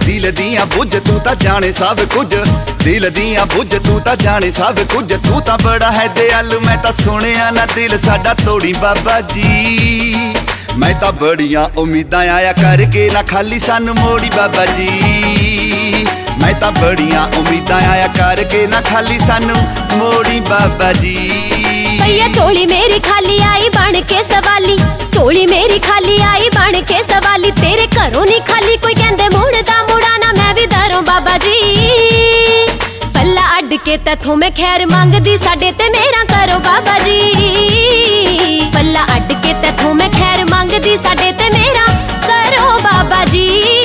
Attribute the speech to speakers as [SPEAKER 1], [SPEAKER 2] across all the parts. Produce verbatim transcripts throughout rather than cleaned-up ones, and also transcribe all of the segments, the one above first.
[SPEAKER 1] दिल दियां बुझ तू तां जाने सब कुछ, दिल दियां बुझ तू तां जाने सब कुछ। तू तां बड़ा है दयालु मैं तां सुनिया ना दिल साडा तोड़ी बाबा जी। मैं तां बड़ियां उम्मीदां आया करके ना खाली सानू मोड़ी बाबा जी। मैं तां बड़ियां उम्मीदां आया करके ना खाली सानू मोड़ी बाबा जी।
[SPEAKER 2] भैया चोली मेरी खाली आई बन के सवाली, चोली मेरी खाली आई बन के सवाली। तेरे घरों नहीं खाली कोई कहंदे मुड़दा मुड़ाना मैं भी दरों बाबा जी। पल्ला अड्ड के तथों मैं खैर मंगदी साडे ते मेरा करो बाबा जी। पल्ला अड्ड के तथों मैं खैर मंगदी साडे ते मेरा करो बाबा जी।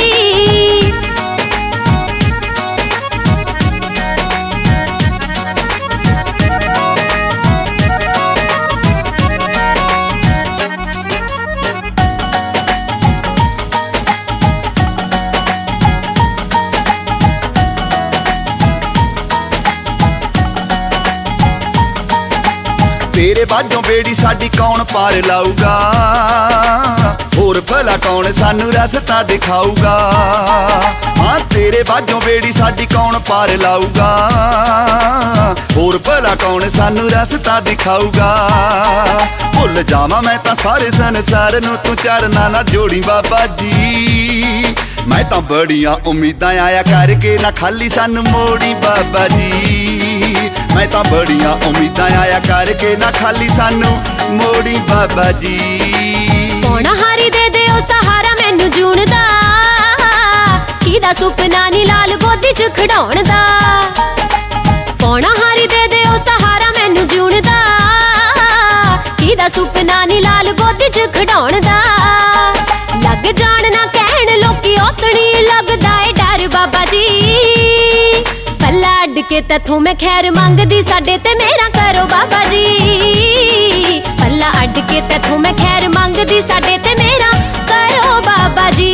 [SPEAKER 1] तेरे बाजों बेड़ी साडी कौन पार लाऊगा, होर भला कौन सानू रस्ता दिखाऊगा। हाँ तेरे बाजों बेड़ी साडी कौन पार लाऊगा, होर भला कौन सानू रस्ता दिखाऊगा। भुल जावां मैं तां सारे संसार नू तू चरना ना जोड़ी बाबा जी। मैं तां बड़ियां उम्मीदां आया करके ना खाली सानू मोड़ी बाबा जी। मैं तां बड़ियां उम्मीदां आया करके ना खाली सानू मोड़ी बाबा जी।
[SPEAKER 2] पौना हारी दे दे ओ सहारा मैनू जून दा, किदा सुपना नी लाल गोदी च खड़ाउण दा। पौना हारी दे दे ओ सहारा मैनू जून दा, किदा सुपना नी लाल गोदी च खड़ाउण दा। लग जान ना कहण लोकी ओतनी लगदा ए डर बाबा जी। पल्ला अड्ड के तथों मैं खैर मंगदी साडे ते मेरा करो बाबा जी। पल्ला अड्ड के तथों मैं खैर मंगदी साडे ते मेरा करो बाबा जी।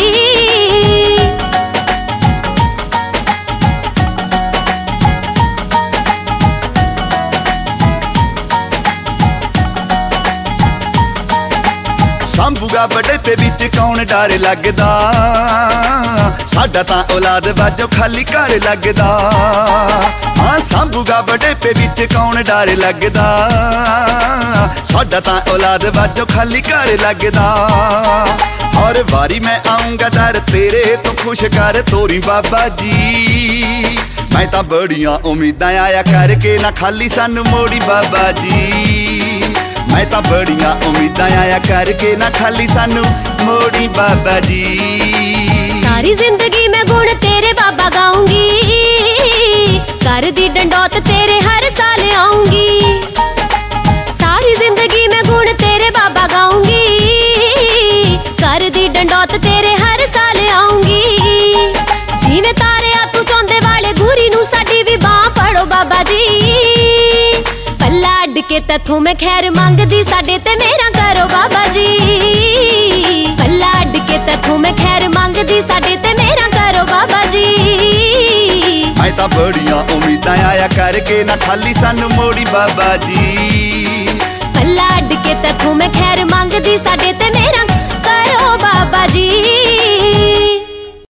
[SPEAKER 1] संभूगा बड़ेपे विच कौन डर लगदा, साडा तां औलाद बाजों खाली घर लगदा। हाँ संभूगा बड़ेपे विच कौन डर लगदा, साडा तां औलाद बाजों खाली घर लगदा। हर बारी मैं आऊंगा दर तेरे तो खुश कर तोरी बाबा जी। मैं तां बड़ियां उम्मीदां आया करके ना खाली सानू मोड़ी बाबा जी। मैं तां बड़ियां उम्मीदां आया करके ना खाली सानू मोड़ी बाबा जी।
[SPEAKER 2] सारी जिंदगी मैं गुण तेरे बाबा गाऊंगी, कर दी डंडौत तेरे हर साल आऊंगी। सारी जिंदगी मैं गुण तेरे बाबा गाऊंगी, कर दी डंडौत तेरे हर साल आऊंगी। जिवें तारिया तू चांदे वाले गुरी नू साडी भी बाह फड़ो बाबा जी। पल्ला अड्ड के तथों मैं खैर मंगदी साडे ते मेरा करो बाबा जी। पल्ला अड्ड के तथों मैं खैर मंगदी साडे ते मेरा करो बाबा जी।
[SPEAKER 1] मैं तां बड़ियां उम्मीदां आया करके ना खाली सानू मोड़ी बाबा जी।
[SPEAKER 2] पल्ला अड्ड के तथों मैं खैर मंगदी साडे ते